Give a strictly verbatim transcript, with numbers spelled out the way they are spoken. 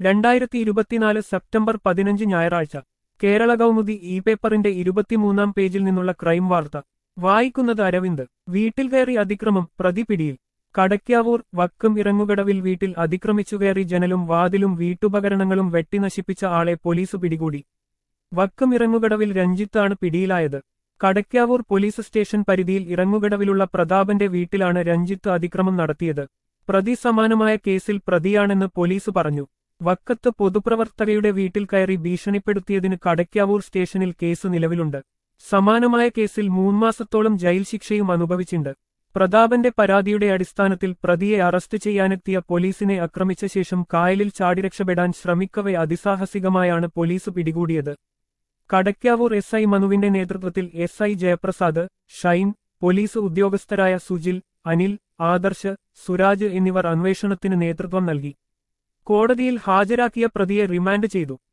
രണ്ടായിരത്തി ഇരുപത്തിനാല് സെപ്റ്റംബർ പതിനഞ്ച് ഞായറാഴ്ച കേരള കൗമുദി ഇ പേപ്പറിന്റെ ഇരുപത്തിമൂന്നാം പേജിൽ നിന്നുള്ള ക്രൈം വാർത്ത വായിക്കുന്നത് അരവിന്ദ്. വീട്ടിൽ കയറി അതിക്രമം, പ്രതി പിടിയിൽ. കടയ്ക്കാവൂർ വക്കം ഇറങ്ങുകടവിൽ വീട്ടിൽ അതിക്രമിച്ചുകയറി ജനലും വാതിലും വീട്ടുപകരണങ്ങളും വെട്ടിനശിപ്പിച്ച ആളെ പോലീസ് പിടികൂടി. വക്കം ഇറങ്ങുകടവിൽ രഞ്ജിത്താണ് പിടിയിലായത്. കടയ്ക്കാവൂർ പോലീസ് സ്റ്റേഷൻ പരിധിയിൽ ഇറങ്ങുകടവിലുള്ള പ്രതാപന്റെ വീട്ടിലാണ് രഞ്ജിത്ത് അതിക്രമം നടത്തിയത്. പ്രതി സമാനമായ കേസിൽ പ്രതിയാണെന്ന് പോലീസ് പറഞ്ഞു. വക്കത്ത് പൊതുപ്രവർത്തകയുടെ വീട്ടിൽ കയറി ഭീഷണിപ്പെടുത്തിയതിന് കടയ്ക്കാവൂർ സ്റ്റേഷനിൽ കേസ് നിലവിലുണ്ട്. സമാനമായ കേസിൽ മൂന്നുമാസത്തോളം ജയിൽ ശിക്ഷയും അനുഭവിച്ചിട്ടുണ്ട്. പ്രതാപന്റെ പരാതിയുടെ അടിസ്ഥാനത്തിൽ പ്രതിയെ അറസ്റ്റ് ചെയ്യാനെത്തിയ പോലീസിനെ ആക്രമിച്ച ശേഷം കായലിൽ ചാടി രക്ഷപ്പെടാൻ ശ്രമിക്കവെ അതിസാഹസികമായാണ് പോലീസ് പിടികൂടിയത്. കടയ്ക്കാവൂർ എസ് ഐ മനുവിന്റെ നേതൃത്വത്തിൽ S I Jayaprasad, Shine, police ഉദ്യോഗസ്ഥരായ സുജിൽ, അനിൽ, ആദർശ്, സുരാജ് എന്നിവർ അന്വേഷണത്തിന് നേതൃത്വം നൽകി. കോടതിയിൽ ഹാജരാക്കിയ പ്രതിയെ റിമാൻഡ് ചെയ്തു.